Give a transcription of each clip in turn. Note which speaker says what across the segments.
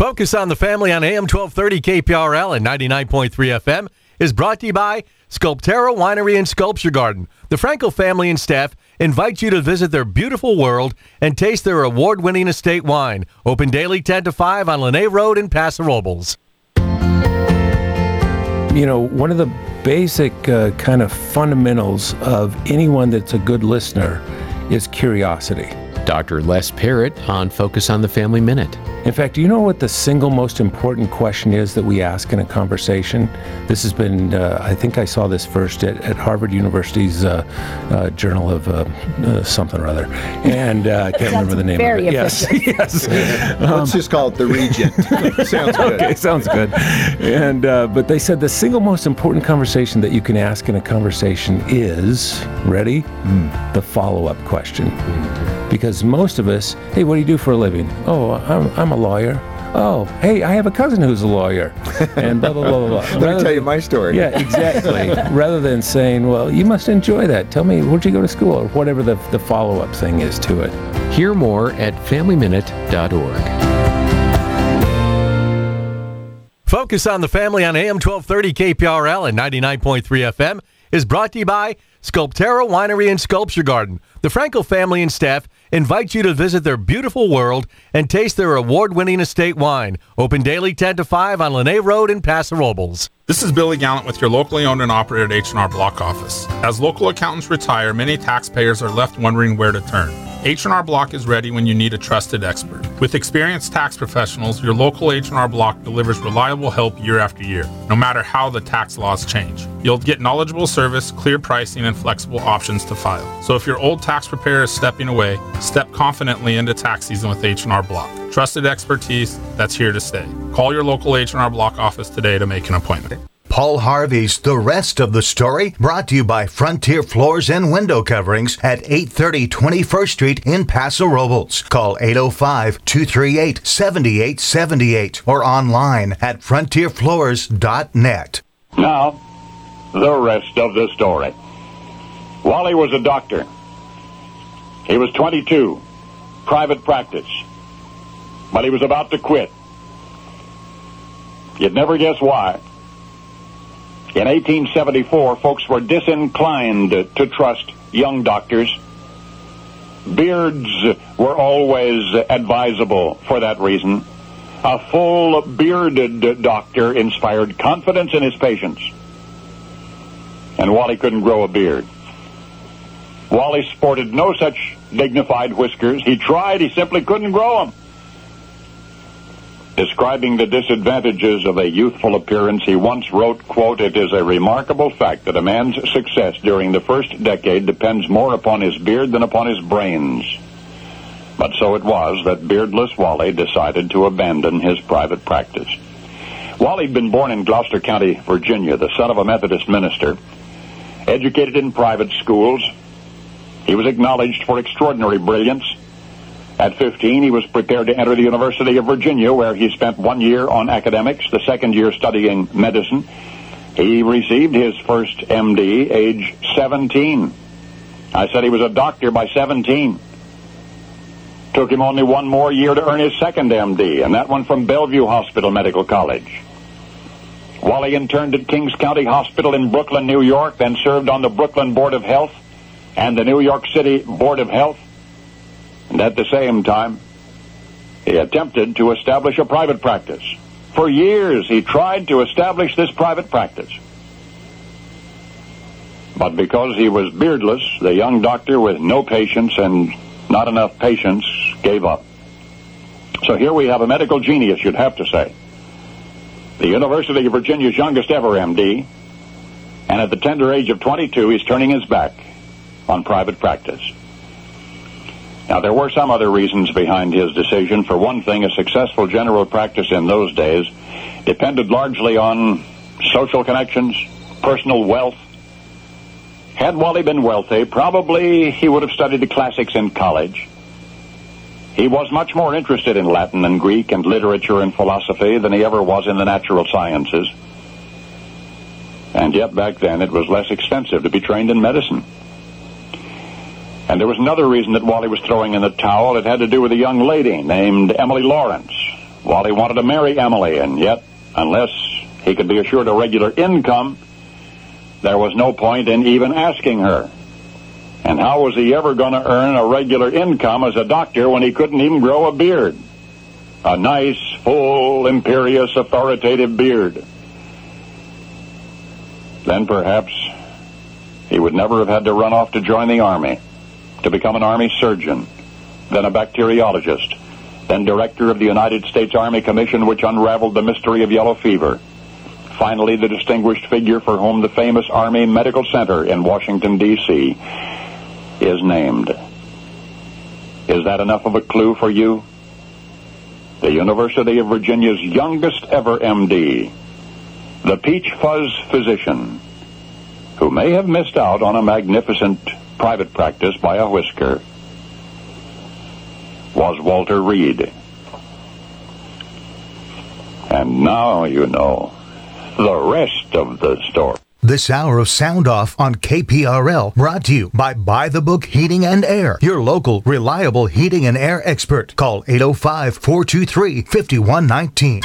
Speaker 1: Focus on the Family on AM 1230 KPRL and 99.3 FM is brought to you by Sculptera Winery and Sculpture Garden. The Frankel family and staff invite you to visit their beautiful world and taste their award-winning estate wine. Open daily 10 to 5 on Lene Road in Paso Robles.
Speaker 2: You know, one of the basic kind of fundamentals of anyone that's a good listener is curiosity.
Speaker 3: Dr. Les Parrott on Focus on the Family Minute.
Speaker 2: In fact, do you know what the single most important question is that we ask in a conversation? This has been, I think I saw this first at Harvard University's Journal of something or other. And I can't remember the name of it. Yes.
Speaker 4: Let's just call it the Regent. Sounds good.
Speaker 2: Okay, sounds good. And but they said the single most important conversation that you can ask in a conversation is, ready? The follow-up question. Because most of us, hey, what do you do for a living? Oh, I'm a lawyer. Oh, hey, I have a cousin who's a lawyer. And blah, blah, blah, blah, blah.
Speaker 4: Let me tell you my story.
Speaker 2: Yeah, exactly. Rather than saying, well, you must enjoy that. Tell me, where'd you go to school? Or whatever the follow-up thing is to it.
Speaker 3: Hear more at FamilyMinute.org.
Speaker 1: Focus on the Family on AM 1230 KPRL and 99.3 FM is brought to you by Sculptera Winery and Sculpture Garden. The Frankel family and staff invite you to visit their beautiful world and taste their award-winning estate wine. Open daily 10 to 5 on Lene Road in Paso Robles.
Speaker 5: This is Billy Gallant with your locally owned and operated H&R Block office. As local accountants retire, many taxpayers are left wondering where to turn. H&R Block is ready when you need a trusted expert. With experienced tax professionals, your local H&R Block delivers reliable help year after year, no matter how the tax laws change. You'll get knowledgeable service, clear pricing, and flexible options to file. So if your old tax preparer is stepping away, step confidently into tax season with H&R Block. Trusted expertise that's here to stay. Call your local H&R Block office today to make an appointment.
Speaker 6: Paul Harvey's The Rest of the Story, brought to you by Frontier Floors and Window Coverings at 830 21st Street in Paso Robles. Call 805-238-7878 or online at frontierfloors.net.
Speaker 7: Now, the rest of the story. Wally was a doctor. He was 22, private practice, but he was about to quit. You'd never guess why. In 1874, folks were disinclined to trust young doctors. Beards were always advisable for that reason. A full bearded doctor inspired confidence in his patients. And Wally couldn't grow a beard. Wally sported no such dignified whiskers. He tried, he simply couldn't grow them. Describing the disadvantages of a youthful appearance, he once wrote, quote, "It is a remarkable fact that a man's success during the first decade depends more upon his beard than upon his brains." But so it was that beardless Wally decided to abandon his private practice. Wally had been born in Gloucester County, Virginia, the son of a Methodist minister. Educated in private schools, he was acknowledged for extraordinary brilliance. At 15, he was prepared to enter the University of Virginia, where he spent 1 year on academics, the second year studying medicine. He received his first MD age 17. I said he was a doctor by 17. Took him only 1 more year to earn his second MD, and that one from Bellevue Hospital Medical College. Wally interned at Kings County Hospital in Brooklyn, New York, then served on the Brooklyn Board of Health and the New York City Board of Health. And at the same time, he attempted to establish a private practice. For years, he tried to establish this private practice. But because he was beardless, the young doctor with no patience and not enough patience gave up. So here we have a medical genius, you'd have to say. The University of Virginia's youngest ever MD. And at the tender age of 22, he's turning his back on private practice. Now, there were some other reasons behind his decision. For one thing, a successful general practice in those days depended largely on social connections, personal wealth. Had Wally been wealthy, probably he would have studied the classics in college. He was much more interested in Latin and Greek and literature and philosophy than he ever was in the natural sciences. And yet back then it was less expensive to be trained in medicine. And there was another reason that Wally was throwing in the towel. It had to do with a young lady named Emily Lawrence. Wally wanted to marry Emily, and yet, unless he could be assured a regular income, there was no point in even asking her. And how was he ever going to earn a regular income as a doctor when he couldn't even grow a beard? A nice, full, imperious, authoritative beard. Then perhaps he would never have had to run off to join the Army, to become an Army surgeon, then a bacteriologist, then director of the United States Army Commission, which unraveled the mystery of yellow fever. Finally, the distinguished figure for whom the famous Army Medical Center in Washington, D.C. is named. Is that enough of a clue for you? The University of Virginia's youngest ever MD, the Peach Fuzz physician, who may have missed out on a magnificent private practice by a whisker, was Walter Reed. And now you know the rest of the story.
Speaker 6: This hour of Sound Off on KPRL brought to you by the Book Heating and Air, your local reliable heating and air expert. Call 805-423-5119.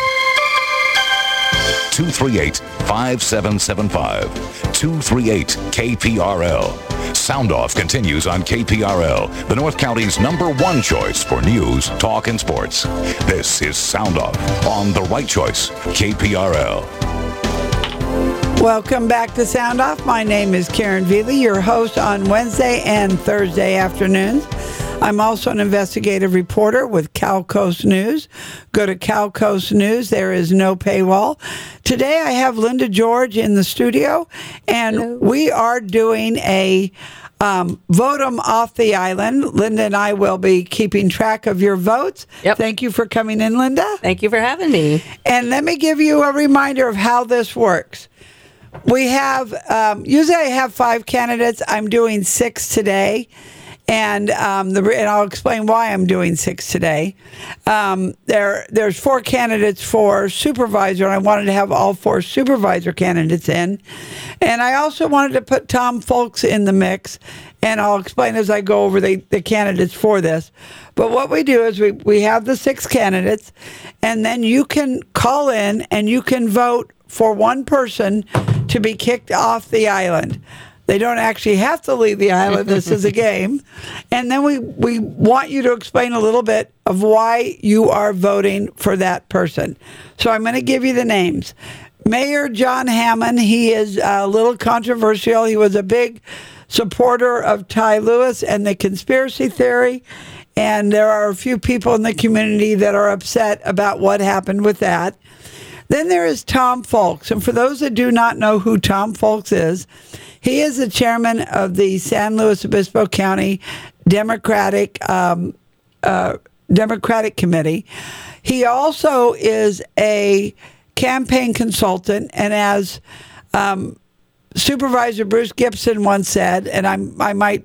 Speaker 8: 238-5775. 238-KPRL. Sound Off continues on KPRL, the North County's #1 choice for news, talk, and sports. This is Sound Off on The Right Choice, KPRL.
Speaker 9: Welcome back to Sound Off. My name is Karen Veely, your host on Wednesday and Thursday afternoons. I'm also an investigative reporter with Cal Coast News. Go to Cal Coast News. There is no paywall. Today I have Linda George in the studio, and hello. We are doing a vote 'em off the island. Linda and I will be keeping track of your votes.
Speaker 10: Yep.
Speaker 9: Thank you for coming in, Linda.
Speaker 10: Thank you for having me.
Speaker 9: And let me give you a reminder of how this works. We have, usually I have 5 candidates. I'm doing 6 today. And and I'll explain why I'm doing 6 today. There's 4 candidates for supervisor, and I wanted to have all 4 supervisor candidates in. And I also wanted to put Tom Folks in the mix, and I'll explain as I go over the candidates for this. But what we do is we have the 6 candidates, and then you can call in and you can vote for one person to be kicked off the island. They don't actually have to leave the island. This is a game. And then we want you to explain a little bit of why you are voting for that person. So I'm going to give you the names. Mayor John Hammond, he is a little controversial. He was a big supporter of Ty Lewis and the conspiracy theory. And there are a few people in the community that are upset about what happened with that. Then there is Tom Folks. And for those that do not know who Tom Folks is, he is the chairman of the San Luis Obispo County Democratic Committee. He also is a campaign consultant, and as Supervisor Bruce Gibson once said, and I might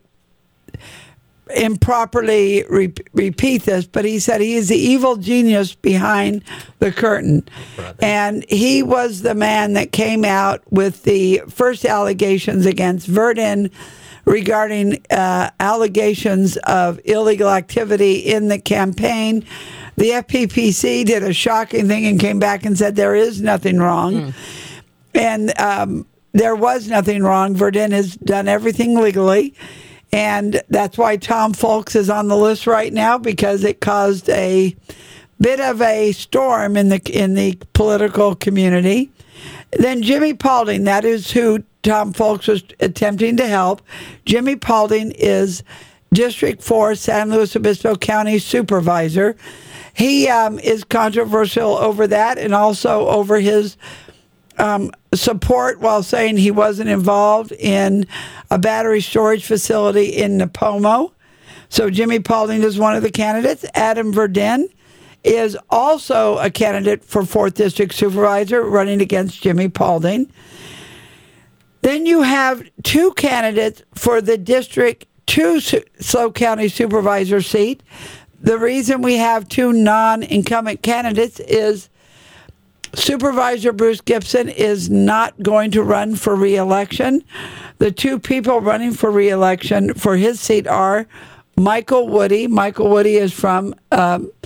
Speaker 9: improperly repeat this, but he said he is the evil genius behind the curtain. And he was the man that came out with the first allegations against Verdin regarding allegations of illegal activity in the campaign. The FPPC did a shocking thing and came back and said there is nothing wrong. And there was nothing wrong. Verdin has done everything legally. And that's why Tom Folks is on the list right now, because it caused a bit of a storm in the political community. Then Jimmy Paulding, that is who Tom Folks was attempting to help. Jimmy Paulding is District 4 San Luis Obispo County Supervisor. He is controversial over that and also over his support while saying he wasn't involved in a battery storage facility in Napomo. So Jimmy Paulding is one of the candidates. Adam Verdin is also a candidate for 4th District Supervisor running against Jimmy Paulding. Then you have 2 candidates for the District 2 SLO County Supervisor seat. The reason we have 2 non-incumbent candidates is Supervisor Bruce Gibson is not going to run for re-election. The 2 people running for re-election for his seat are Michael Woody. Michael Woody is from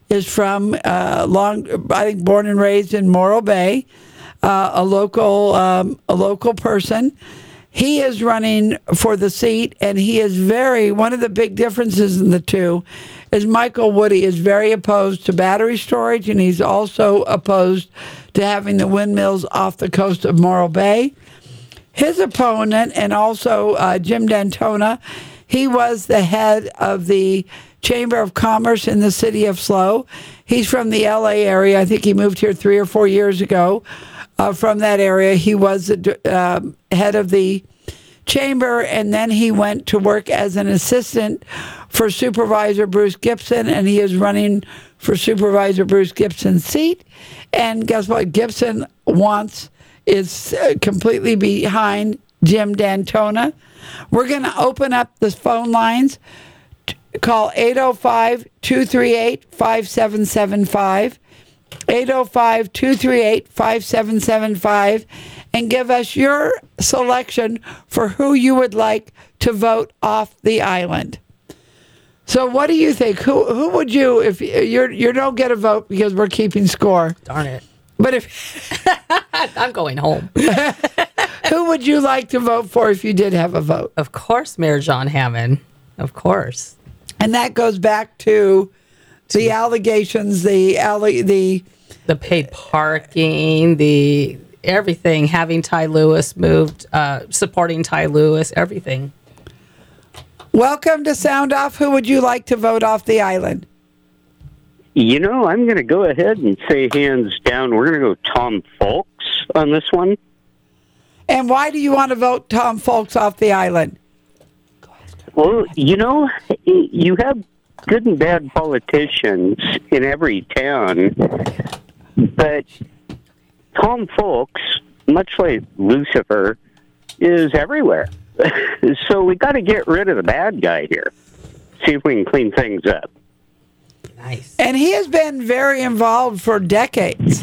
Speaker 9: is from I think born and raised in Morro Bay, a local person. He is running for the seat, and he is one of the big differences in the two is Michael Woody is very opposed to battery storage, and he's also opposed to having the windmills off the coast of Morro Bay. His opponent, and also Jim Dentona, he was the head of the Chamber of Commerce in the city of SLO. He's from the LA area. I think he moved here 3 or 4 years ago. From that area, he was the head of the chamber, and then he went to work as an assistant for Supervisor Bruce Gibson, and he is running for Supervisor Bruce Gibson's seat. And guess what? Gibson is completely behind Jim Dentona. We're going to open up the phone lines. Call 805-238-5775, 805-238-5775, and give us your selection for who you would like to vote off the island. So what do you think? Who would you, if you don't get a vote because we're keeping score?
Speaker 10: Darn it.
Speaker 9: But if
Speaker 10: I'm going home.
Speaker 9: Who would you like to vote for if you did have a vote?
Speaker 10: Of course, Mayor John Hammond. Of course.
Speaker 9: And that goes back to the allegations, the
Speaker 10: paid parking, the everything, having Ty Lewis moved, supporting Ty Lewis, everything.
Speaker 9: Welcome to Sound Off. Who would you like to vote off the island?
Speaker 11: You know, I'm going to go ahead and say hands down, we're going to go Tom Folks on this one.
Speaker 9: And why do you want to vote Tom Folks off the island?
Speaker 11: Well, you know, you have good and bad politicians in every town, but Tom Folks, much like Lucifer, is everywhere. So we got to get rid of the bad guy here. See if we can clean things up.
Speaker 10: Nice.
Speaker 9: And he has been very involved for decades.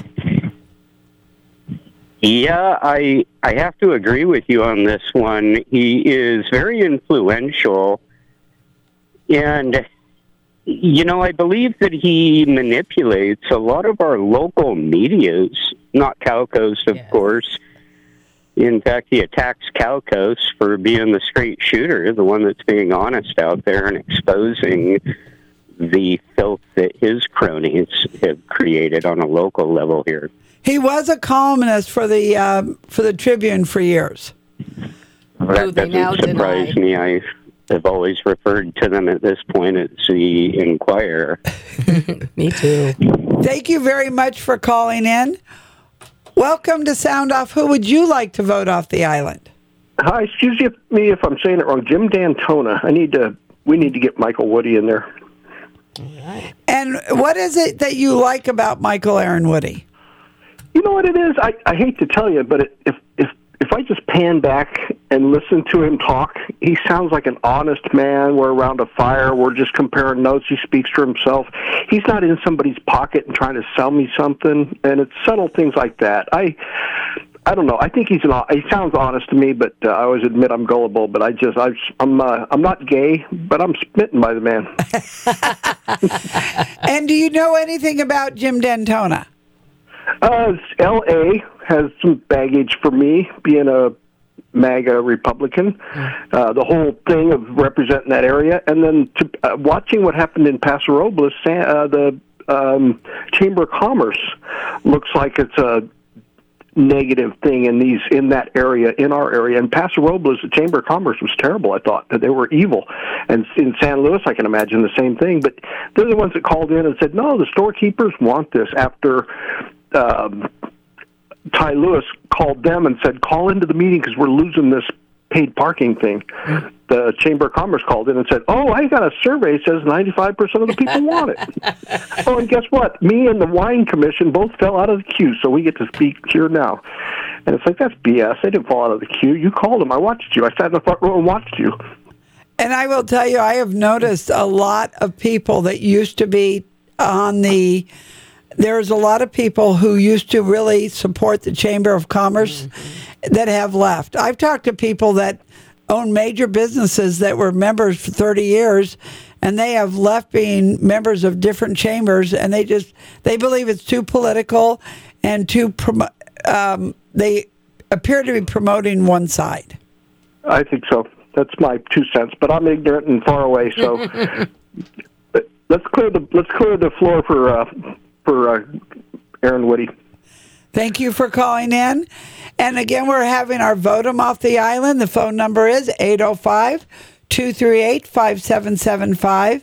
Speaker 11: Yeah, I have to agree with you on this one. He is very influential. And, you know, I believe that he manipulates a lot of our local medias, not Cal Coast, of course. In fact, he attacks Cal Coast for being the straight shooter, the one that's being honest out there and exposing the filth that his cronies have created on a local level here.
Speaker 9: He was a columnist for the Tribune for years.
Speaker 11: That doesn't surprise me. I have always referred to them at this point as the Inquirer.
Speaker 10: Me too.
Speaker 9: Thank you very much for calling in. Welcome to Sound Off. Who would you like to vote off the island?
Speaker 12: Hi, excuse me if I'm saying it wrong. Jim Dentona. We need to get Michael Woody in there.
Speaker 10: All right.
Speaker 9: And what is it that you like about Michael Aaron Woody?
Speaker 12: You know what it is? I hate to tell you, but if I just pan back and listen to him talk, he sounds like an honest man. We're around a fire. We're just comparing notes. He speaks for himself. He's not in somebody's pocket and trying to sell me something. And it's subtle things like that. I don't know. I think he sounds honest to me, but I always admit I'm gullible. But I'm not gay, but I'm smitten by the man.
Speaker 9: And do you know anything about Jim Dentona?
Speaker 12: L.A. has some baggage for me, being a MAGA Republican. The whole thing of representing that area, and then watching what happened in Paso Robles, the Chamber of Commerce looks like it's a negative thing in that area, in our area. In Paso Robles, the Chamber of Commerce was terrible. I thought that they were evil. And in San Luis, I can imagine the same thing. But they're the ones that called in and said, no, the storekeepers want this. After Ty Lewis called them and said, call into the meeting because we're losing this paid parking thing. The Chamber of Commerce called in and said, oh, I got a survey that says 95% of the people want it. Oh, and guess what? Me and the Wine Commission both fell out of the queue, so we get to speak here now. And it's like, that's BS. They didn't fall out of the queue. You called them. I watched you. I sat in the front row and watched you.
Speaker 9: And I will tell you, I have noticed a lot of people that used to be there's a lot of people who used to really support the Chamber of Commerce that have left. I've talked to people that own major businesses that were members for 30 years, and they have left being members of different chambers, and they believe it's too political and they appear to be promoting one side.
Speaker 12: I think so. That's my 2 cents, but I'm ignorant and far away. So let's clear the floor for Aaron Woody.
Speaker 9: Thank you for calling in. And again, we're having our Vote 'em Off the Island. The phone number is 805-238-5775.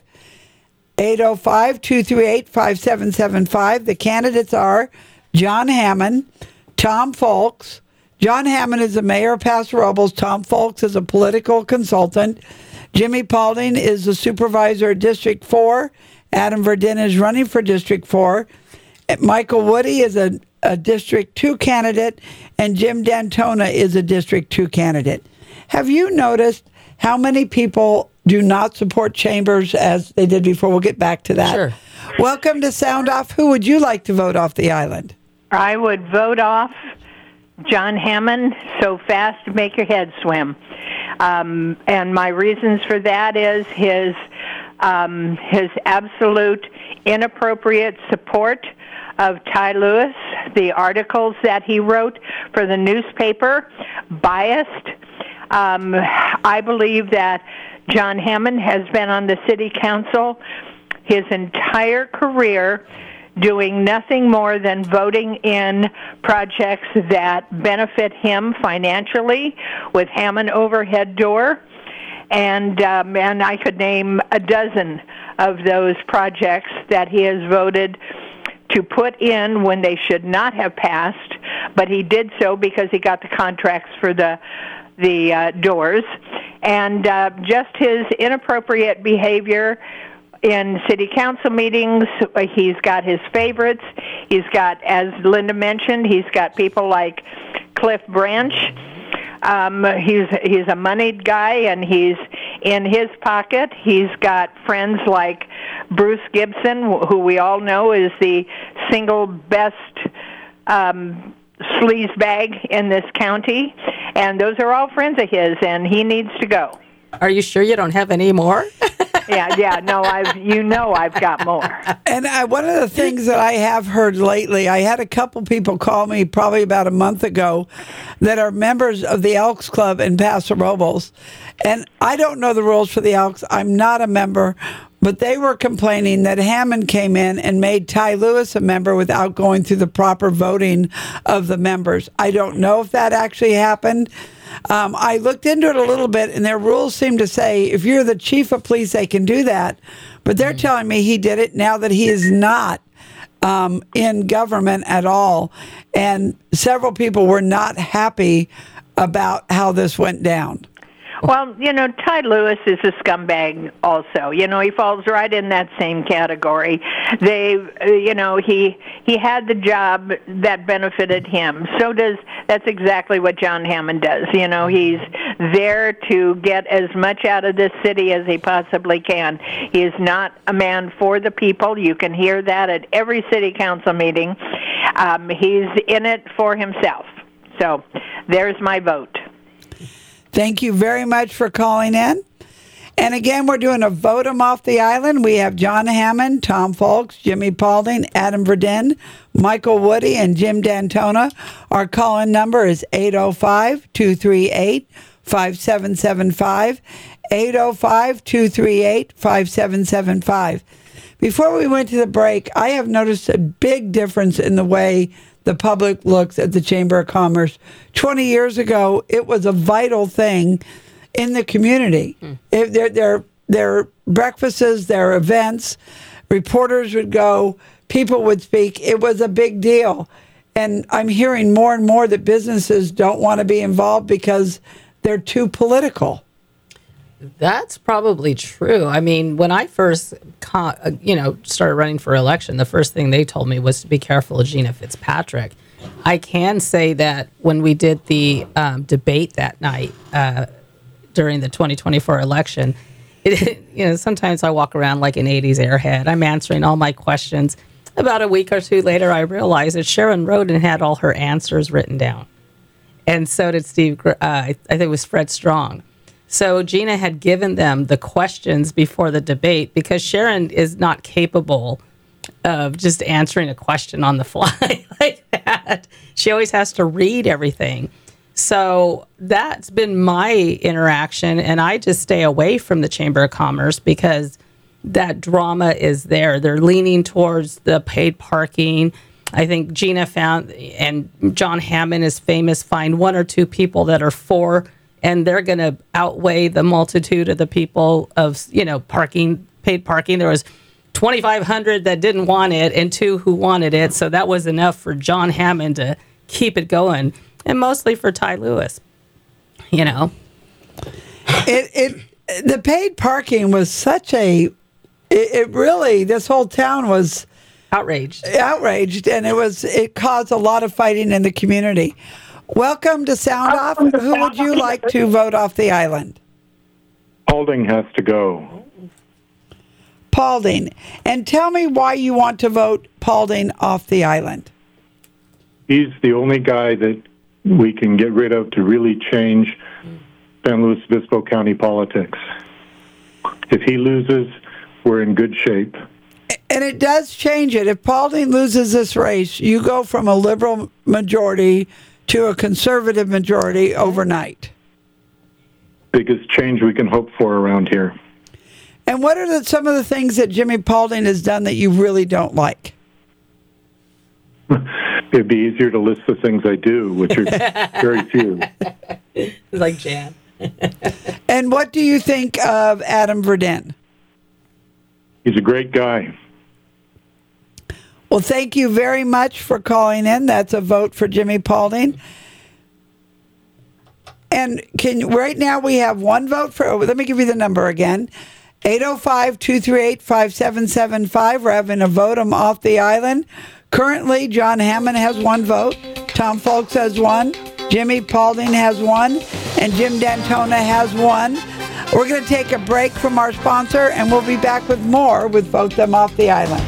Speaker 9: 805-238-5775. The candidates are John Hammond, Tom Folks. John Hammond is the mayor of Paso Robles. Tom Folks is a political consultant. Jimmy Paulding is the supervisor of District 4. Adam Verdin is running for District 4. Michael Woody is a District 2 candidate, and Jim Dantona is a District 2 candidate. Have you noticed how many people do not support Chambers as they did before? We'll get back to that.
Speaker 13: Sure.
Speaker 9: Welcome to Sound Off. Who would you like to vote off the island?
Speaker 13: I would vote off John Hammond so fast to make your head swim. And my reasons for that is his absolute inappropriate support of Ty Lewis, the articles that he wrote for the newspaper, biased. I believe that John Hammond has been on the city council his entire career doing nothing more than voting in projects that benefit him financially with Hammond Overhead Door. And I could name a dozen of those projects that he has voted to put in when they should not have passed, but he did so because he got the contracts for the doors. And just his inappropriate behavior in city council meetings. He's got his favorites. He's got, as Linda mentioned, he's got people like Cliff Branch. He's a moneyed guy, and he's in his pocket. He's got friends like Bruce Gibson, who we all know is the single best sleazebag in this county, and those are all friends of his, and he needs to go.
Speaker 10: Are you sure you don't have any more?
Speaker 13: No, I've got more.
Speaker 9: And one of the things that I have heard lately, I had a couple people call me probably about a month ago that are members of the Elks Club in Paso Robles. And I don't know the rules for the Elks. I'm not a member. But they were complaining that Hammond came in and made Ty Lewis a member without going through the proper voting of the members. I don't know if that actually happened. I looked into it a little bit, and their rules seem to say if you're the chief of police, they can do that. But they're telling me he did it now that he is not in government at all. And several people were not happy about how this went down.
Speaker 13: Well, Ty Lewis is a scumbag also. He falls right in that same category. He had the job that benefited him. That's exactly what John Hammond does. He's there to get as much out of this city as he possibly can. He is not a man for the people. You can hear that at every city council meeting. He's in it for himself. So there's my vote.
Speaker 9: Thank you very much for calling in. And again, we're doing a Vote 'em Off the Island. We have John Hammond, Tom Folks, Jimmy Paulding, Adam Verdin, Michael Woody, and Jim Dantona. Our call-in number is 805-238-5775, 805-238-5775. Before we went to the break, I have noticed a big difference in the way the public looks at the Chamber of Commerce. 20 years ago, it was a vital thing in the community. Their breakfasts, their events, reporters would go, people would speak. It was a big deal. And I'm hearing more and more that businesses don't want to be involved because they're too political.
Speaker 10: That's probably true. I mean, when I first, started running for election, the first thing they told me was to be careful of Gina Fitzpatrick. I can say that when we did the debate that night during the 2024 election, sometimes I walk around like an 80s airhead. I'm answering all my questions. About a week or two later, I realized that Sharon Rhoden had all her answers written down. And so did Steve, I think it was Fred Strong. So Gina had given them the questions before the debate because Sharon is not capable of just answering a question on the fly like that. She always has to read everything. So that's been my interaction, and I just stay away from the Chamber of Commerce because that drama is there. They're leaning towards the paid parking. I think Gina found, and John Hammond is famous, find one or two people that are for, and they're going to outweigh the multitude of the people of, paid parking. There was 2,500 that didn't want it and 2 who wanted it. So that was enough for John Hammond to keep it going, and mostly for Ty Lewis, The
Speaker 9: paid parking was such it really, this whole town was
Speaker 10: outraged,
Speaker 9: and it caused a lot of fighting in the community. Welcome to Sound Off. Who would you like to vote off the island?
Speaker 14: Paulding has to go.
Speaker 9: Paulding. And tell me why you want to vote Paulding off the island.
Speaker 14: He's the only guy that we can get rid of to really change San Luis Obispo County politics. If he loses, we're in good shape.
Speaker 9: And it does change it. If Paulding loses this race, you go from a liberal majority to a conservative majority overnight.
Speaker 14: Biggest change we can hope for around here.
Speaker 9: And what are some of the things that Jimmy Paulding has done that you really don't like?
Speaker 14: It'd be easier to list the things I do, which are very few.
Speaker 10: Like Jan.
Speaker 9: And what do you think of Adam Verdin?
Speaker 14: He's a great guy.
Speaker 9: Well, thank you very much for calling in. That's a vote for Jimmy Paulding. And right now we have one vote for, let me give you the number again, 805-238-5775. We're having a vote off the island. Currently, John Hammond has one vote, Tom Folks has one, Jimmy Paulding has one, and Jim Dantona has one. We're going to take a break from our sponsor, and we'll be back with more with Vote Them Off the Island.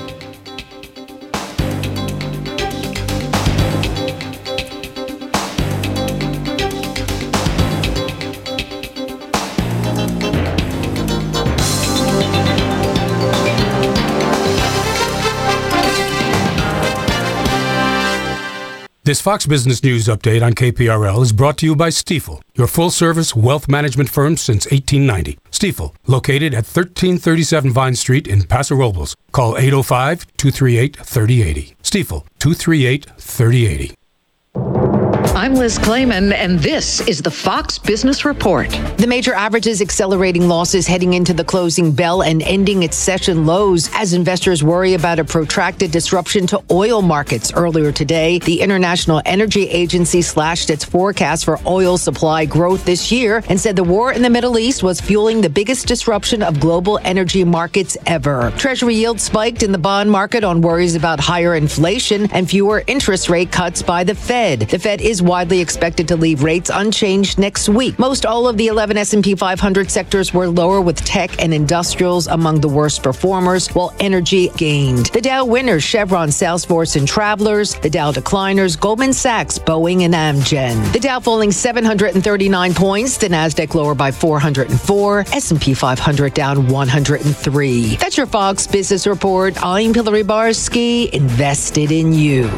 Speaker 15: This Fox Business News update on KPRL is brought to you by Stifel, your full-service wealth management firm since 1890. Stifel, located at 1337 Vine Street in Paso Robles. Call 805-238-3080. Stifel, 238-3080.
Speaker 16: I'm Liz Clayman, and this is the Fox Business Report.
Speaker 17: The major averages accelerating losses heading into the closing bell and ending its session lows as investors worry about a protracted disruption to oil markets. Earlier today, the International Energy Agency slashed its forecast for oil supply growth this year and said the war in the Middle East was fueling the biggest disruption of global energy markets ever. Treasury yields spiked in the bond market on worries about higher inflation and fewer interest rate cuts by the Fed. The Fed is widely expected to leave rates unchanged next week. Most all of the 11 S&P 500 sectors were lower, with tech and industrials among the worst performers, while energy gained. The Dow winners, Chevron, Salesforce, and Travelers. The Dow decliners, Goldman Sachs, Boeing, and Amgen. The Dow falling 739 points. The Nasdaq lower by 404. S&P 500 down 103. That's your Fox Business Report. I'm Hillary Barsky, invested in you.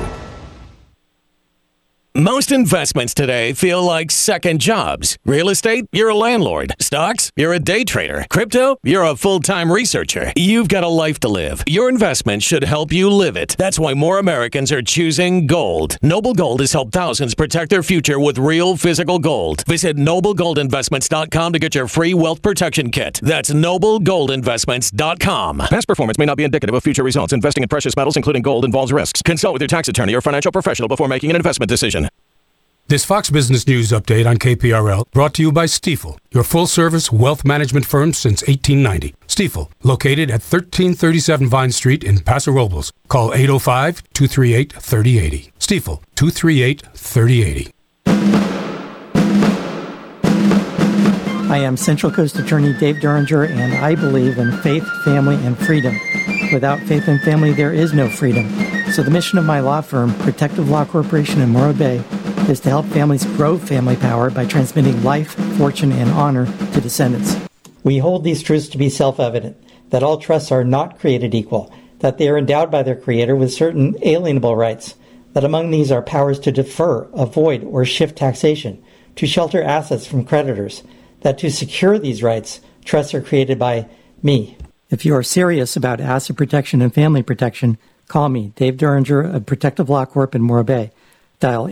Speaker 18: Most investments today feel like second jobs. Real estate, you're a landlord. Stocks, you're a day trader. Crypto, you're a full-time researcher. You've got a life to live. Your investment should help you live it. That's why more Americans are choosing gold. Noble Gold has helped thousands protect their future with real physical gold. Visit NobleGoldInvestments.com to get your free wealth protection kit. That's NobleGoldInvestments.com. Past performance may not be indicative of future results. Investing in precious metals, including gold, involves risks. Consult with your tax attorney or financial professional before making an investment decision.
Speaker 15: This Fox Business News update on KPRL brought to you by Stifel, your full-service wealth management firm since 1890. Stifel, located at 1337 Vine Street in Paso Robles. Call 805-238-3080. Stifel, 238-3080.
Speaker 19: I am Central Coast Attorney Dave Duringer, and I believe in faith, family, and freedom. Without faith and family, there is no freedom. So the mission of my law firm, Protective Law Corporation in Morro Bay, is to help families grow family power by transmitting life, fortune, and honor to descendants. We hold these truths to be self-evident, that all trusts are not created equal, that they are endowed by their creator with certain alienable rights, that among these are powers to defer, avoid, or shift taxation, to shelter assets from creditors, that to secure these rights, trusts are created by me. If you are serious about asset protection and family protection, call me, Dave Duringer of Protective Law Corp in Morro Bay. Dial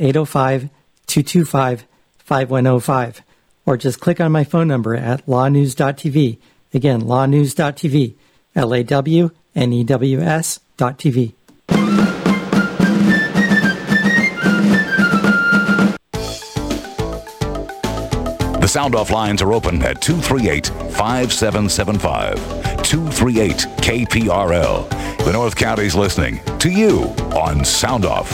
Speaker 19: 805-225-5105, or just click on my phone number at lawnews.tv. Again, lawnews.tv, LAWNEWS.tv.
Speaker 8: The Sound Off lines are open at 238-5775. 238-KPRL. The North County's listening to you on Sound Off.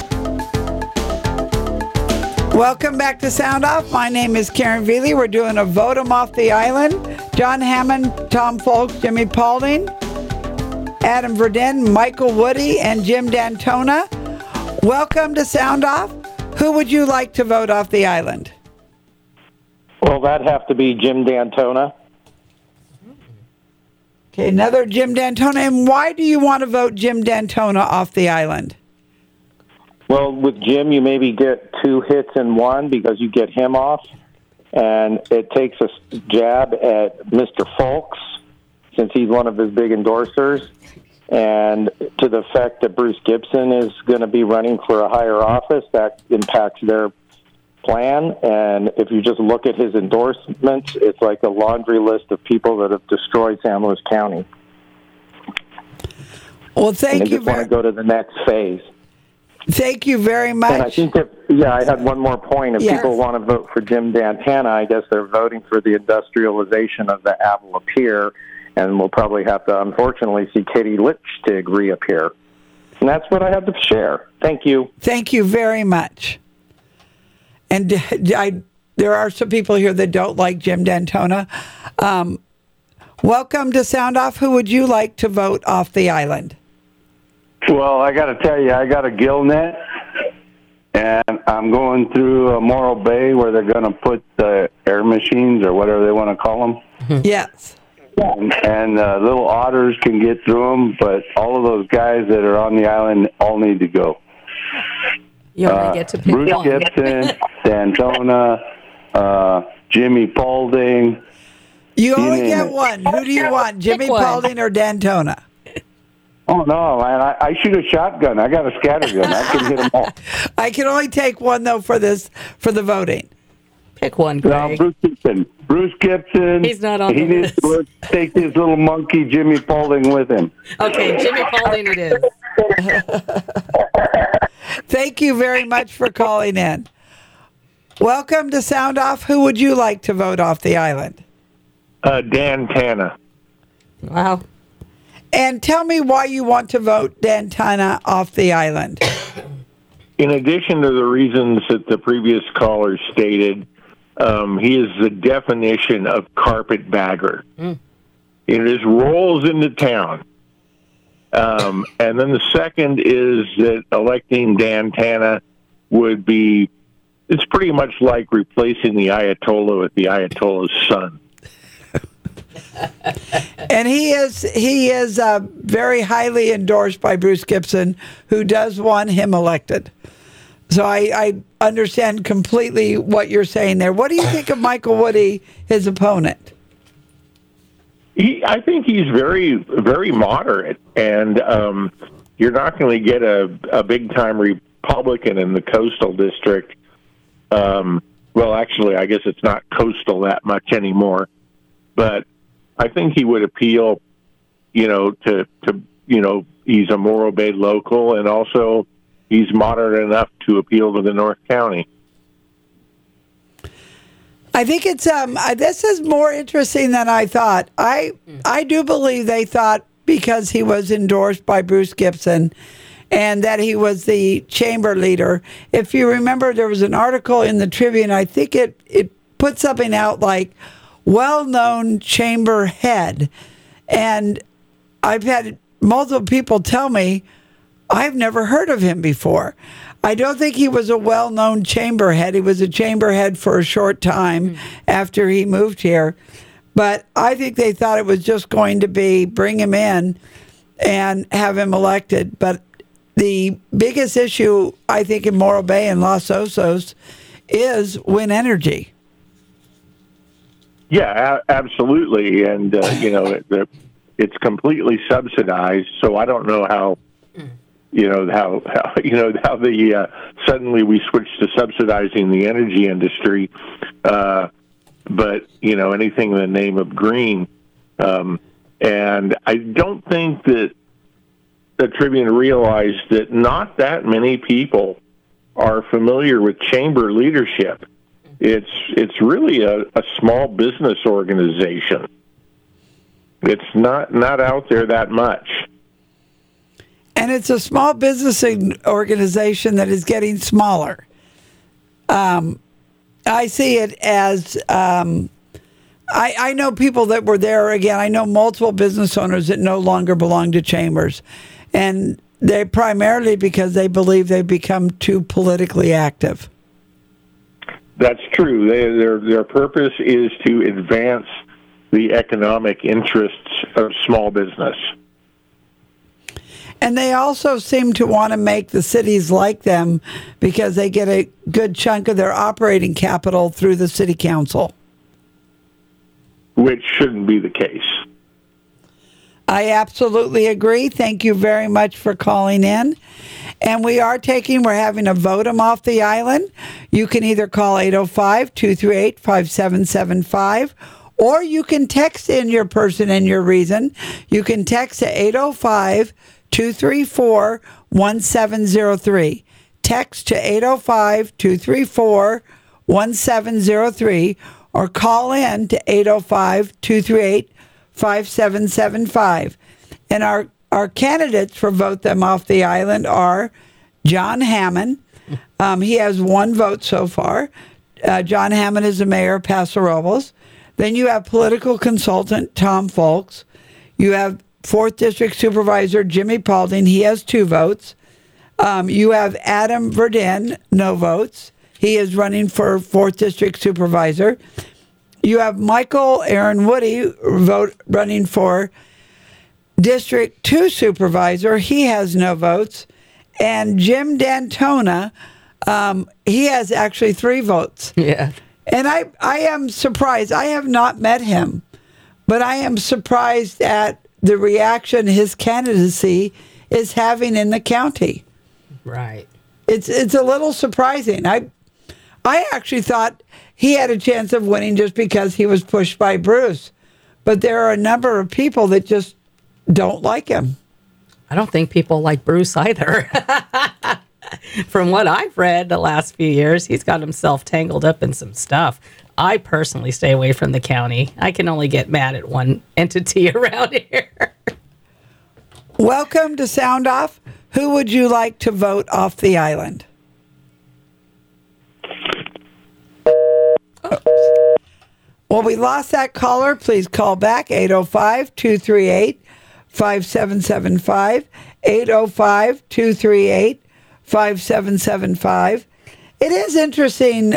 Speaker 9: Welcome back to Sound Off. My name is Karen Vealey. We're doing a vote 'em off the island. John Hammond, Tom Folks, Jimmy Paulding, Adam Verdin, Michael Woody, and Jim Dantona. Welcome to Sound Off. Who would you like to vote off the island?
Speaker 20: Well, that'd have to be Jim Dantona.
Speaker 9: Okay, another Jim Dantona. And why do you want to vote Jim Dantona off the island?
Speaker 20: Well, with Jim, you maybe get 2 hits in one because you get him off, and it takes a jab at Mr. Folks, since he's one of his big endorsers, and to the fact that Bruce Gibson is going to be running for a higher office, that impacts their plan. And if you just look at his endorsements, it's like a laundry list of people that have destroyed San Luis County.
Speaker 9: Well, thank you.
Speaker 20: They just want to go to the next phase.
Speaker 9: Thank you very much.
Speaker 20: And I think that, I had one more point. If people want to vote for Jim Dantana, I guess they're voting for the industrialization of the Avila Pier, and we'll probably have to, unfortunately, see Katie Lichtig reappear. And that's what I have to share. Thank you.
Speaker 9: Thank you very much. And there are some people here that don't like Jim Dantona. Welcome to Sound Off. Who would you like to vote off the island?
Speaker 21: Well, I got to tell you, I got a gill net, and I'm going through Morro Bay where they're going to put the air machines or whatever they want to call them.
Speaker 9: Yes.
Speaker 21: And little otters can get through them, but all of those guys that are on the island all need to go.
Speaker 10: You only get to pick
Speaker 21: Bruce
Speaker 10: one.
Speaker 21: Gibson, Dantona, Jimmy Paulding.
Speaker 9: You only get one. Who do you want, Jimmy Paulding or Dantona?
Speaker 21: Oh, no, man. I shoot a shotgun. I got a scatter gun. I can hit them all.
Speaker 9: I can only take one, though, for the voting.
Speaker 10: Pick one, Greg.
Speaker 21: No, Bruce Gibson.
Speaker 10: He's not on
Speaker 21: the
Speaker 10: list.
Speaker 21: He needs to take his little monkey, Jimmy Paulding, with him.
Speaker 10: Okay, Jimmy Paulding it is.
Speaker 9: Thank you very much for calling in. Welcome to Sound Off. Who would you like to vote off the island?
Speaker 21: Dantana.
Speaker 10: Wow.
Speaker 9: And tell me why you want to vote Dantana off the island.
Speaker 22: In addition to the reasons that the previous caller stated, he is the definition of carpetbagger. It is rolls into town. And then the second is that electing Dantana would be, it's pretty much like replacing the Ayatollah with the Ayatollah's son.
Speaker 9: And he is very highly endorsed by Bruce Gibson, who does want him elected. So I understand completely what you're saying there. What do you think of Michael Woody, his opponent?
Speaker 22: I think he's very, very moderate, and you're not going to get a big-time Republican in the coastal district. Well, actually, I guess it's not coastal that much anymore, but I think he would appeal, to he's a Morro Bay local, and also he's moderate enough to appeal to the North County.
Speaker 9: I think it's this is more interesting than I thought. I do believe they thought because he was endorsed by Bruce Gibson and that he was the chamber leader. If you remember, there was an article in the Tribune, I think it put something out like well-known chamber head. And I've had multiple people tell me, I've never heard of him before. I don't think he was a well-known chamber head. He was a chamber head for a short time after he moved here. But I think they thought it was just going to be bring him in and have him elected. But the biggest issue, I think, in Morro Bay and Los Osos is wind energy.
Speaker 22: Yeah, absolutely. And, it's completely subsidized. So I don't know how suddenly we switched to subsidizing the energy industry. But, anything in the name of green. And I don't think that the Tribune realized that not that many people are familiar with chamber leadership. It's really a small business organization. It's not out there that much.
Speaker 9: And it's a small business organization that is getting smaller. I see it as, I know people that were there. Again, I know multiple business owners that no longer belong to chambers. And they primarily because they believe they've become too politically active.
Speaker 22: That's true. Their purpose is to advance the economic interests of small business.
Speaker 9: And they also seem to want to make the cities like them because they get a good chunk of their operating capital through the city council.
Speaker 22: Which shouldn't be the case.
Speaker 9: I absolutely agree. Thank you very much for calling in. And we're having a vote 'em off the island. You can either call 805-238-5775 or you can text in your person and your reason. You can text to 805-234-1703. Text to 805-234-1703 or call in to 805-238-5775. And our candidates for Vote Them Off the Island are John Hammond. He has one vote so far. John Hammond is the mayor of Paso Robles. Then you have political consultant Tom Folks. You have 4th District Supervisor Jimmy Paulding. He has 2 votes. You have Adam Verdin, no votes. He is running for 4th District Supervisor. You have Michael Aaron Woody running for District 2 Supervisor. He has no votes. And Jim D'Antona, he has actually 3 votes.
Speaker 10: Yeah.
Speaker 9: And I am surprised. I have not met him, but I am surprised at the reaction his candidacy is having in the county.
Speaker 10: Right.
Speaker 9: It's a little surprising. I actually thought he had a chance of winning just because he was pushed by Bruce. But there are a number of people that just don't like him.
Speaker 10: I don't think people like Bruce either. From what I've read the last few years, he's got himself tangled up in some stuff. I personally stay away from the county. I can only get mad at one entity around here.
Speaker 9: Welcome to Sound Off. Who would you like to vote off the island? Oops. Well, we lost that caller. Please call back 805-238-5775. 805-238-5775. It is interesting.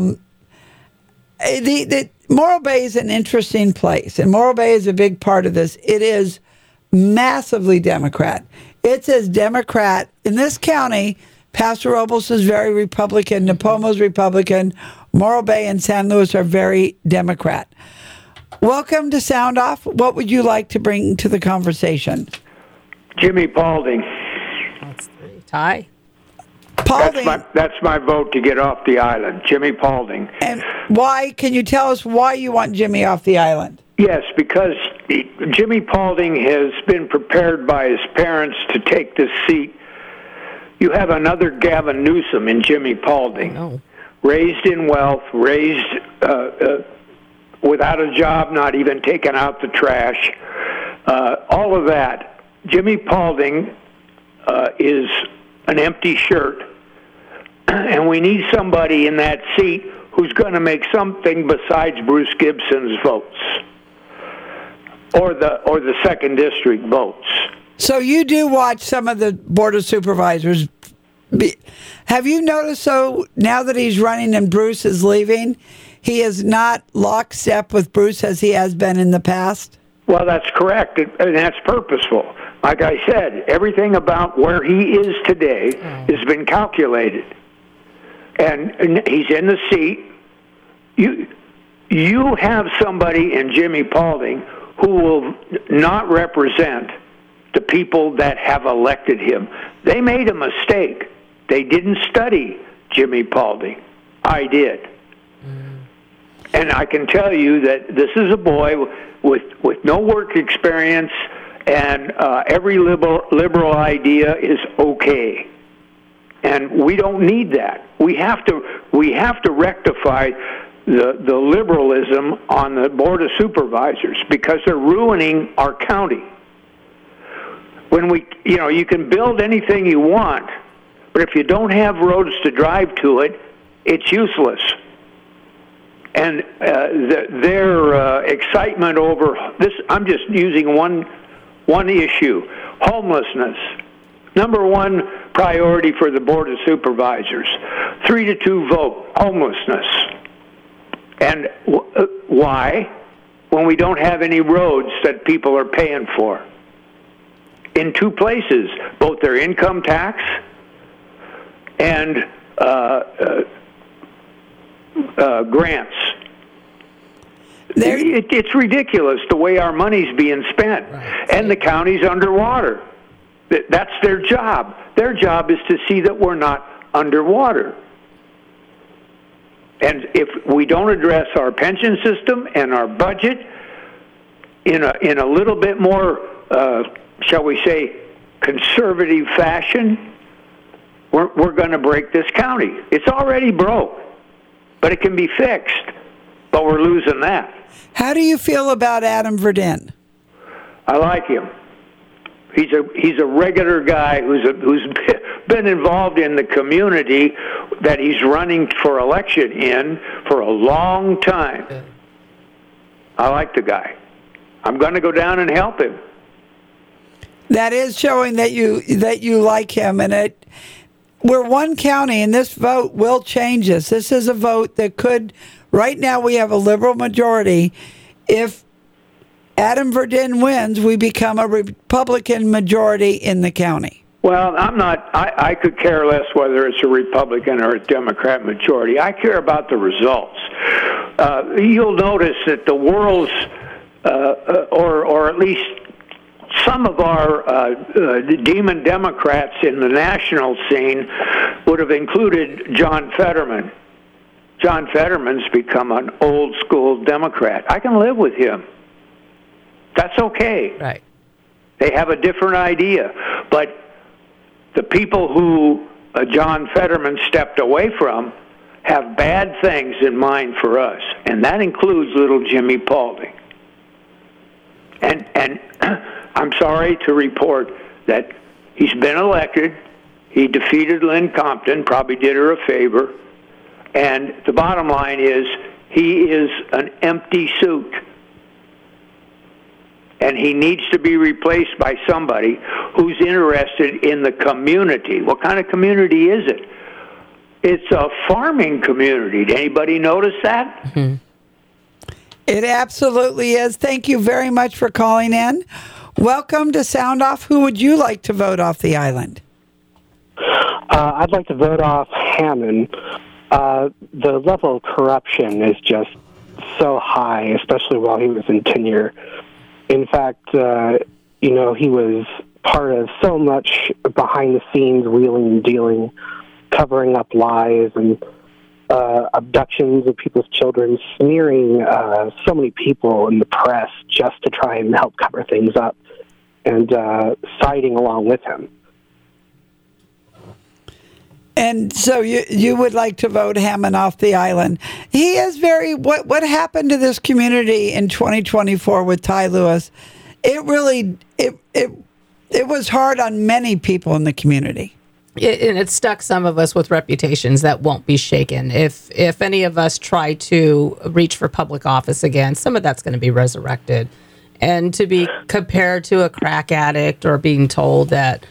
Speaker 9: The Morro Bay is an interesting place, and Morro Bay is a big part of this. It is massively Democrat. It's as Democrat in this county. Paso Robles is very Republican. Napomo's Republican. Morro Bay and San Luis are very Democrat. Welcome to Sound Off. What would you like to bring to the conversation?
Speaker 2: Jimmy Paulding.
Speaker 10: That's 3. Ty?
Speaker 9: Paulding.
Speaker 2: That's my vote to get off the island. Jimmy Paulding.
Speaker 9: And why? Can you tell us why you want Jimmy off the island?
Speaker 2: Yes, because Jimmy Paulding has been prepared by his parents to take this seat. You have another Gavin Newsom in Jimmy Paulding.
Speaker 10: No.
Speaker 2: Raised in wealth, raised without a job, not even taking out the trash. All of that. Jimmy Paulding is an empty shirt, and we need somebody in that seat who's going to make something besides Bruce Gibson's votes or the 2nd District votes.
Speaker 9: So you do watch some of the Board of Supervisors. Have you noticed, so now that he's running and Bruce is leaving, he is not lockstep with Bruce as he has been in the past?
Speaker 2: Well, that's correct, and that's purposeful. Like I said, everything about where he is today has been calculated. And he's in the seat. You have somebody in Jimmy Paulding who will not represent the people that have elected him. They made a mistake. They didn't study Jimmy Paulding. I did. And I can tell you that this is a boy with no work experience, and every liberal idea is okay. And we don't need that. We have to rectify the liberalism on the Board of Supervisors because they're ruining our county. When you can build anything you want, but if you don't have roads to drive to it, it's useless. And their excitement over this, I'm just using one issue, homelessness. Number one priority for the Board of Supervisors, 3-2 vote, homelessness. And why? When we don't have any roads that people are paying for. In two places, both their income tax and grants. It's ridiculous the way our money's being spent. Right. And the county's underwater. That's their job. Their job is to see that we're not underwater. And if we don't address our pension system and our budget in a little bit more, shall we say, conservative fashion, we're going to break this county. It's already broke, but it can be fixed. But we're losing that.
Speaker 9: How do you feel about Adam Verdin?
Speaker 2: I like him. He's a regular guy who's been involved in the community that he's running for election in for a long time. I like the guy. I'm going to go down and help him.
Speaker 9: That is showing that you like him, and we're one county, and this vote will change this. This is a vote that could. Right now, we have a liberal majority. If Adam Verdin wins, we become a Republican majority in the county.
Speaker 2: Well, I'm not. I could care less whether it's a Republican or a Democrat majority. I care about the results. You'll notice that the world's, or at least some of our demon Democrats in the national scene would have included John Fetterman. John Fetterman's become an old school Democrat. I can live with him. That's okay.
Speaker 10: Right.
Speaker 2: They have a different idea. But the people who John Fetterman stepped away from have bad things in mind for us, and that includes little Jimmy Paulding. And I'm sorry to report that he's been elected. He defeated Lynn Compton, probably did her a favor. And the bottom line is he is an empty suit. And he needs to be replaced by somebody who's interested in the community. What kind of community is it? It's a farming community. Did anybody notice that?
Speaker 9: Mm-hmm. It absolutely is. Thank you very much for calling in. Welcome to Sound Off. Who would you like to vote off the island?
Speaker 3: I'd like to vote off Hammond. The level of corruption is just so high, especially while he was in tenure. In fact, he was part of so much behind the scenes wheeling and dealing, covering up lies and abductions of people's children, smearing so many people in the press just to try and help cover things up, and siding along with him.
Speaker 9: And so you would like to vote Hammond off the island. He is what happened to this community in 2024 with Ty Lewis, it really was hard on many people in the community.
Speaker 10: And it stuck some of us with reputations that won't be shaken. If any of us try to reach for public office again, some of that's going to be resurrected. And to be compared to a crack addict or being told that,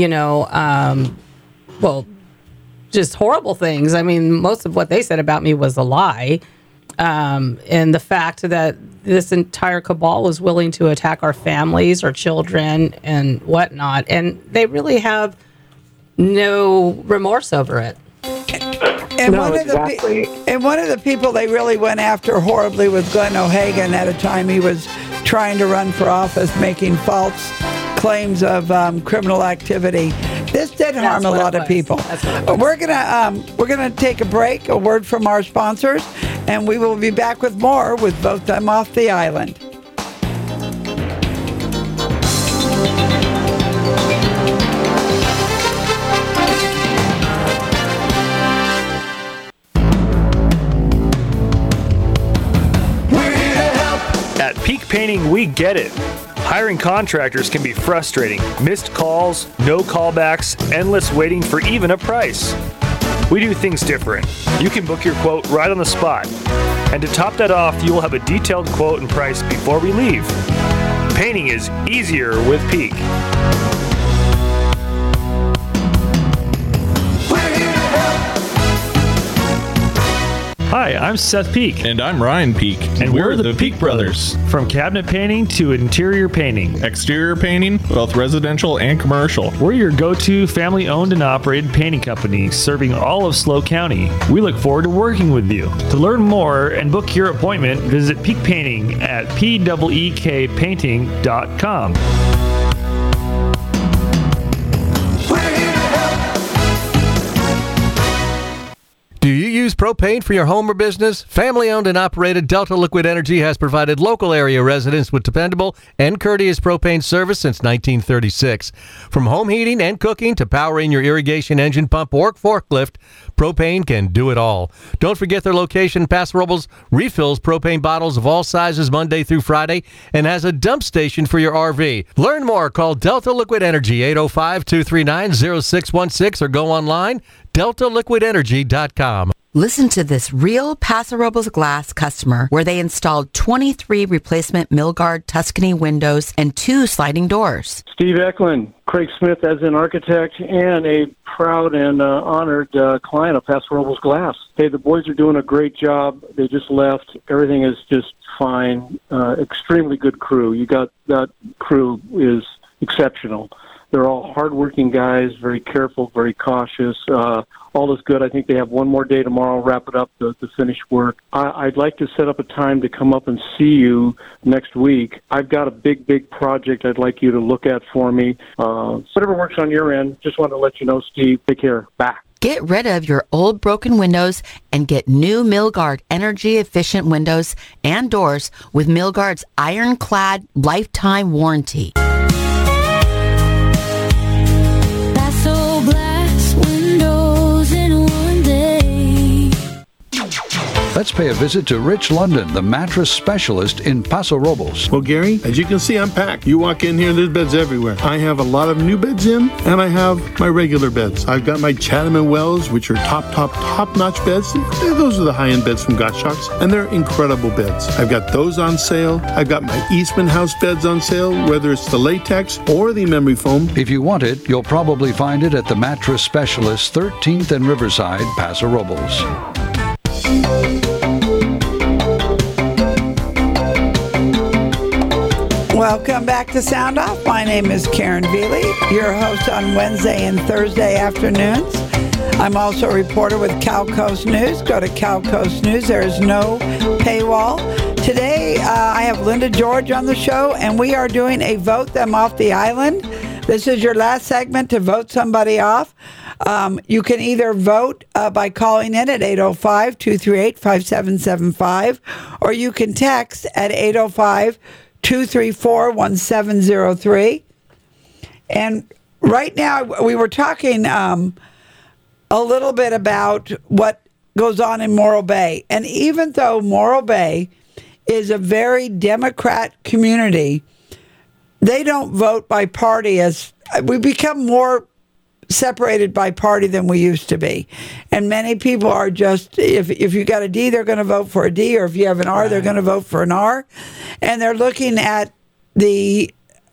Speaker 10: just horrible things. I mean, most of what they said about me was a lie. And the fact that this entire cabal was willing to attack our families, our children, and whatnot. And they really have no remorse over it.
Speaker 9: And one of the people they really went after horribly was Glenn O'Hagan at a time he was trying to run for office, making false claims of criminal activity. This did harm a lot of people. We're gonna take a break, a word from our sponsors, and we will be back with more with Vote Them Off the Island.
Speaker 1: At Peak Painting, we get it. Hiring contractors can be frustrating. Missed calls, no callbacks, endless waiting for even a price. We do things different. You can book your quote right on the spot. And to top that off, you will have a detailed quote and price before we leave. Painting is easier with Peak. Hi, I'm Seth Peak.
Speaker 4: And I'm Ryan Peak.
Speaker 1: And we're the Peak Brothers. From cabinet painting to interior painting.
Speaker 4: Exterior painting, both residential and commercial.
Speaker 1: We're your go-to family-owned and operated painting company serving all of SLO County. We look forward to working with you. To learn more and book your appointment, visit Peak Painting at peekpainting.com.
Speaker 23: Do you use propane for your home or business? Family-owned and operated Delta Liquid Energy has provided local area residents with dependable and courteous propane service since 1936. From home heating and cooking to powering your irrigation engine pump or forklift, propane can do it all. Don't forget their location. Paso Robles refills propane bottles of all sizes Monday through Friday and has a dump station for your RV. Learn more. Call Delta Liquid Energy 805-239-0616 or go online deltaliquidenergy.com.
Speaker 24: Listen to this real Paso Robles Glass customer where they installed 23 replacement Milgard Tuscany windows and 2 sliding doors.
Speaker 25: Steve Eklund, Craig Smith as an architect and a proud and honored client of Paso Robles Glass. Hey, the boys are doing a great job. They just left. Everything is just fine. Extremely good crew. That crew is exceptional. They're all hardworking guys, very careful, very cautious. All is good. I think they have one more day tomorrow, wrap it up to finish work. I'd like to set up a time to come up and see you next week. I've got a big project I'd like you to look at for me. Whatever works on your end, just wanted to let you know, Steve. Take care. Bye.
Speaker 24: Get rid of your old broken windows and get new Milgard energy-efficient windows and doors with Milgard's ironclad lifetime warranty.
Speaker 26: Let's pay a visit to Rich London, the mattress specialist in Paso Robles.
Speaker 27: Well, Gary, as you can see, I'm packed. You walk in here, there's beds everywhere. I have a lot of new beds in, and I have my regular beds. I've got my Chatham & Wells, which are top-notch beds. Those are the high-end beds from Gottschalk's, and they're incredible beds. I've got those on sale. I've got my Eastman House beds on sale, whether it's the latex or the memory foam.
Speaker 26: If you want it, you'll probably find it at the Mattress Specialist, 13th and Riverside, Paso Robles.
Speaker 9: Welcome back to Sound Off. My name is Karen Veely, your host on Wednesday and Thursday afternoons. I'm also a reporter with Cal Coast News. Go to Cal Coast News. There is no paywall. Today, I have Linda George on the show, and we are doing a Vote Them Off the Island. This is your last segment to vote somebody off. You can either vote by calling in at 805-238-5775, or you can text at 805-234-1703. And right now, we were talking a little bit about what goes on in Morro Bay. And even though Morro Bay is a very Democrat community, they don't vote by party. As we become more separated by party than we used to be. And many people are just, if you got a D, they're going to vote for a D, or if you have an R, they're going to vote for an R. And they're looking at the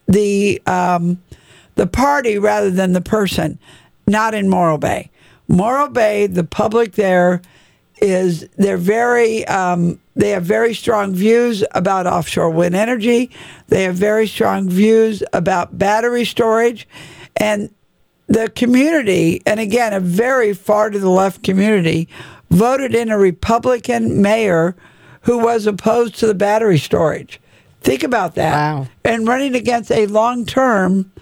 Speaker 9: party rather than the person. Not in Morro Bay. Morro Bay, the public there they're very they have very strong views about offshore wind energy. They have very strong views about battery storage, and the community, and again, a very far to the left community, voted in a Republican mayor who was opposed to the battery storage. Think about that.
Speaker 10: Wow.
Speaker 9: And running against a long time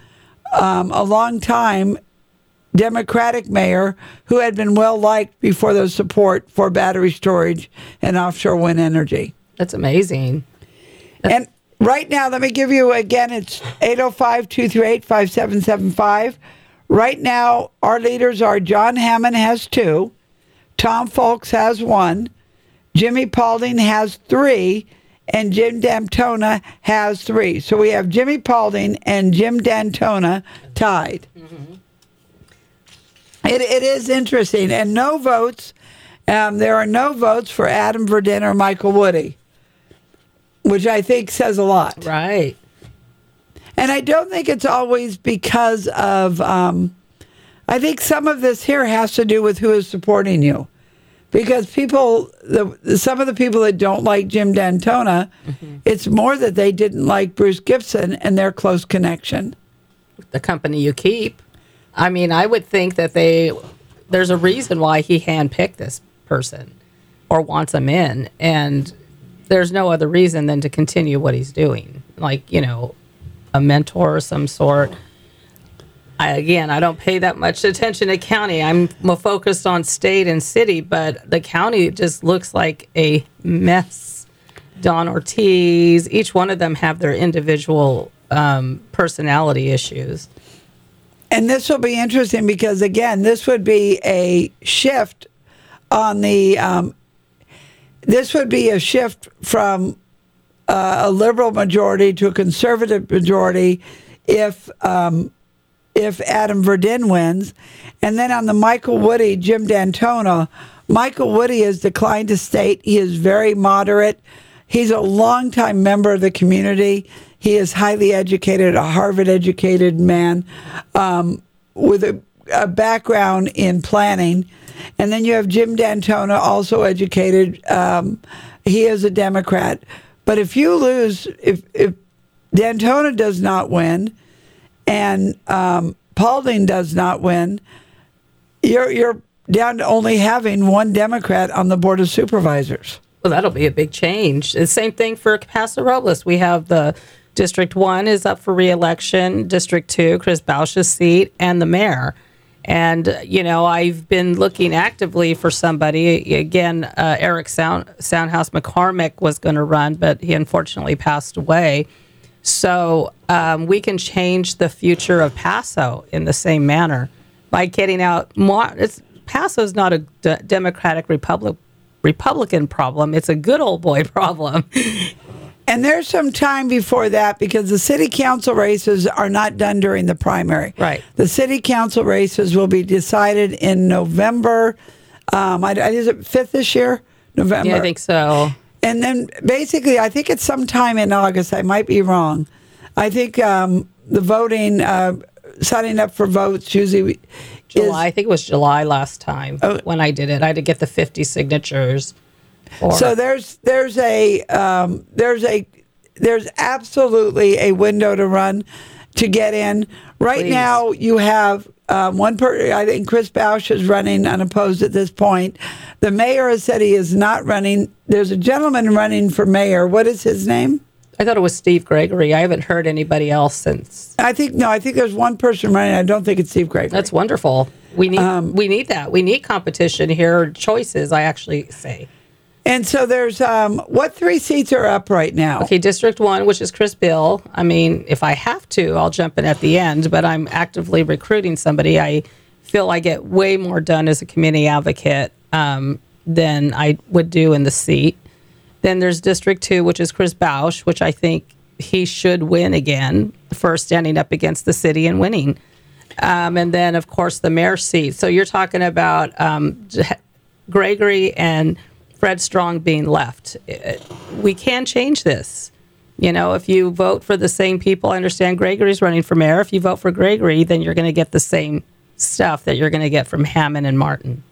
Speaker 9: Democratic mayor who had been well liked before the support for battery storage and offshore wind energy.
Speaker 10: That's amazing.
Speaker 9: And right now, let me give you again, it's 805-238-5775. Right now, our leaders are John Hammond has 2, Tom Folks has 1, Jimmy Paulding has 3, and Jim Dantona has 3. So we have Jimmy Paulding and Jim Dantona tied. Mm-hmm. It is interesting. And no votes. There are no votes for Adam Verdin or Michael Woody, which I think says a lot.
Speaker 10: Right.
Speaker 9: And I don't think it's always because of, I think some of this here has to do with who is supporting you. Because some of the people that don't like Jim Dantona, it's more that they didn't like Bruce Gibson and their close connection.
Speaker 10: The company you keep. I mean, I would think that there's a reason why he handpicked this person or wants him in. And there's no other reason than to continue what he's doing. Like, a mentor of some sort. I don't pay that much attention to county. I'm more focused on state and city, but the county just looks like a mess. Don Ortiz, each one of them have their individual personality issues.
Speaker 9: And this will be interesting because, again, this would be a shift on the. This would be a shift from a liberal majority to a conservative majority if Adam Verdin wins. And then on the Michael Woody, Jim Dantona, Michael Woody has declined to state. He is very moderate. He's a longtime member of the community. He is highly educated, a Harvard-educated man with a background in planning. And then you have Jim Dantona, also educated. He is a Democrat. But if you lose, if Dantona does not win and Paulding does not win, you're down to only having one Democrat on the Board of Supervisors.
Speaker 10: Well, that'll be a big change. The same thing for Paso Robles. We have the District 1 is up for re-election, District 2, Chris Bausch's seat, and the mayor. And, I've been looking actively for somebody. Again, Eric Soundhouse McCormick was going to run, but he unfortunately passed away. So we can change the future of Paso in the same manner by getting out more. Paso's not a Democratic Republican problem. It's a good old boy problem.
Speaker 9: And there's some time before that because the city council races are not done during the primary.
Speaker 10: Right.
Speaker 9: The city council races will be decided in November. Is it 5th this year? November.
Speaker 10: Yeah, I think so.
Speaker 9: And then basically, I think it's sometime in August. I might be wrong. I think the voting, signing up for votes usually
Speaker 10: July. I think it was July last time when I did it. I had to get the 50 signatures.
Speaker 9: So there's absolutely a window to run to get in. Right now, you have one person. I think Chris Bausch is running unopposed at this point. The mayor has said he is not running. There's a gentleman running for mayor. What is his name?
Speaker 10: I thought it was Steve Gregory. I haven't heard anybody else since.
Speaker 9: I think there's one person running. I don't think it's Steve Gregory.
Speaker 10: That's wonderful. We need that. We need competition here. Choices, I actually say.
Speaker 9: And so there's, what 3 seats are up right now?
Speaker 10: Okay, District 1, which is Chris Bill. I mean, if I have to, I'll jump in at the end, but I'm actively recruiting somebody. I feel I get way more done as a community advocate than I would do in the seat. Then there's District 2, which is Chris Bausch, which I think he should win again for standing up against the city and winning. And then, of course, the mayor's seat. So you're talking about Gregory and Fred Strong being left. We can change this. You know, if you vote for the same people, I understand Gregory's running for mayor. If you vote for Gregory, then you're going to get the same stuff that you're going to get from Hammond and Martin.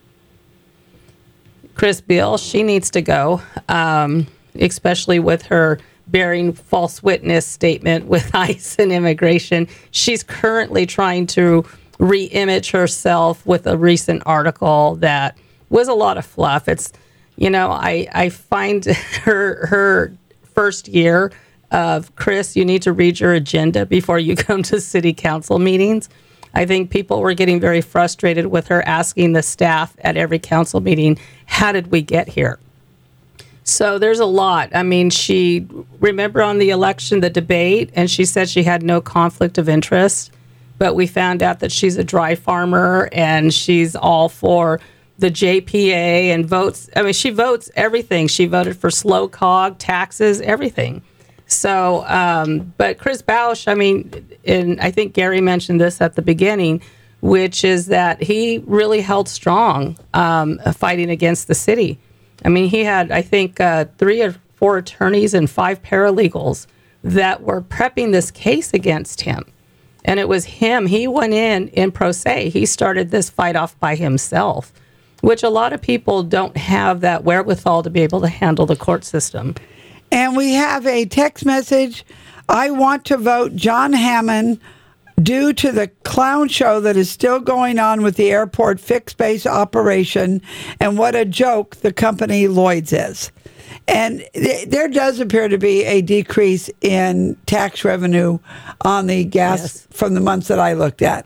Speaker 10: Chris Beall, she needs to go, especially with her bearing false witness statement with ICE and immigration. She's currently trying to re-image herself with a recent article that was a lot of fluff. It's, you know, I find her first year of, Chris, you need to read your agenda before you come to city council meetings. I think people were getting very frustrated with her asking the staff at every council meeting, how did we get here? So there's a lot. I mean, remember on the election, the debate, and she said she had no conflict of interest, but we found out that she's a dry farmer and she's all for the JPA and votes. I mean, she votes everything. She voted for slow cog, taxes, everything. So, but Chris Bausch, I mean, and I think Gary mentioned this at the beginning, which is that he really held strong fighting against the city. I mean, he had, I think, 3 or 4 attorneys and 5 paralegals that were prepping this case against him. And it was him. He went in pro se. He started this fight off by himself, which a lot of people don't have that wherewithal to be able to handle the court system.
Speaker 9: And we have a text message. I want to vote John Hammond due to the clown show that is still going on with the airport fixed base operation and what a joke the company Lloyd's is. And there does appear to be a decrease in tax revenue on the gas from the months that I looked at.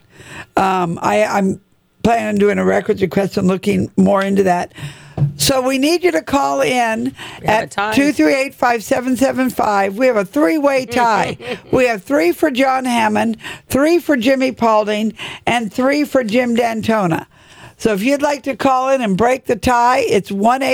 Speaker 9: I'm planning on doing a records request and looking more into that. So we need you to call in at 238-5775. We have a 3-way tie. We have 3 for John Hammond, 3 for Jimmy Paulding, and 3 for Jim Dantona. So if you'd like to call in and break the tie, it's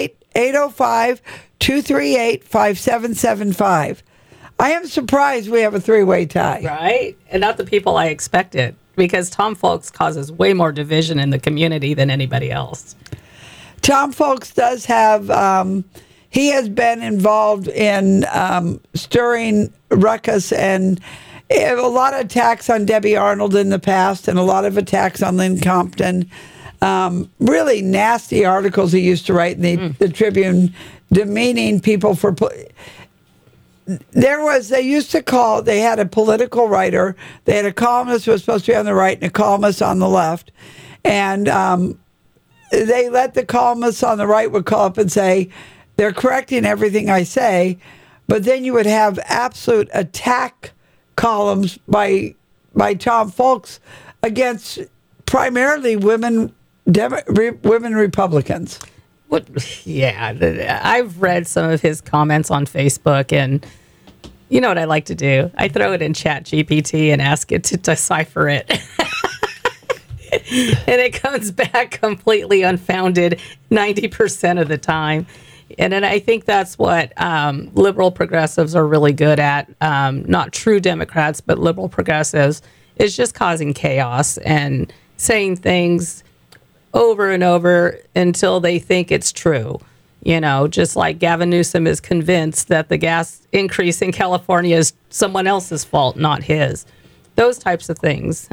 Speaker 9: 1-805-238-5775. I am surprised we have a 3-way tie.
Speaker 10: Right? And not the people I expected, because Tom Folks causes way more division in the community than anybody else.
Speaker 9: Tom Folks does have, he has been involved in stirring ruckus and a lot of attacks on Debbie Arnold in the past and a lot of attacks on Lynn Compton. Really nasty articles he used to write in the Tribune, demeaning people for... They had a political writer. They had a columnist who was supposed to be on the right and a columnist on the left. And... they let the columnists on the right would call up and say, they're correcting everything I say, but then you would have absolute attack columns by Tom Folks against primarily women Republicans.
Speaker 10: Yeah, I've read some of his comments on Facebook, and you know what I like to do? I throw it in ChatGPT and ask it to decipher it. And it comes back completely unfounded 90% of the time. And then I think that's what liberal progressives are really good at. Not true Democrats, but liberal progressives, is just causing chaos and saying things over and over until they think it's true. You know, just like Gavin Newsom is convinced that the gas increase in California is someone else's fault, not his. Those types of things.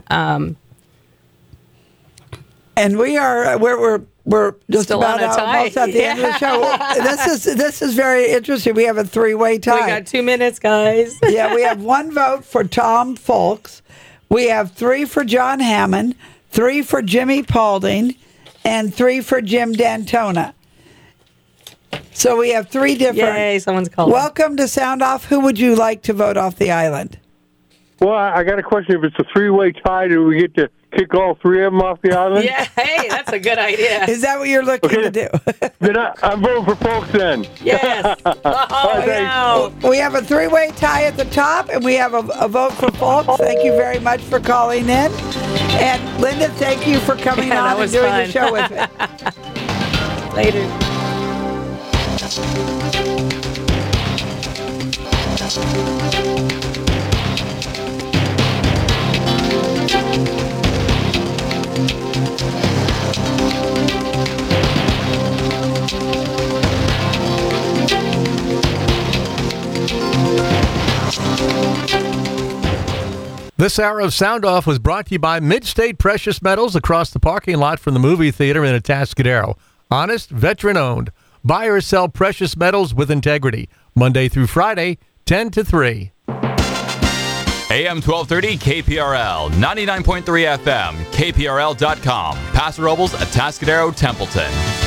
Speaker 9: And we're just
Speaker 10: still
Speaker 9: about almost at the end of the show. This is very interesting. We have a 3-way tie.
Speaker 10: We got 2 minutes, guys.
Speaker 9: Yeah, we have 1 vote for Tom Folks. We have 3 for John Hammond, 3 for Jimmy Paulding, and 3 for Jim Dantona. So we have 3 different.
Speaker 10: Yay, someone's calling.
Speaker 9: Welcome to Sound Off. Who would you like to vote off the island?
Speaker 21: Well, I got a question. If it's a 3-way tie, do we get to kick all 3 of them off the island?
Speaker 10: Yeah, hey, that's a good idea.
Speaker 9: Is that what you're looking to do?
Speaker 21: Then I'm voting for Folks then.
Speaker 10: Yes.
Speaker 21: No.
Speaker 9: We have a 3-way tie at the top, and we have a vote for Folks. Thank you very much for calling in. And Linda, thank you for coming on and doing the show with me.
Speaker 10: Later.
Speaker 23: This hour of Sound Off was brought to you by Mid-State Precious Metals across the parking lot from the movie theater in Atascadero. Honest, veteran-owned. Buy or sell precious metals with integrity. Monday through Friday, 10 to 3.
Speaker 5: AM 1230 KPRL, 99.3 FM, KPRL.com. Paso Robles, Atascadero, Templeton.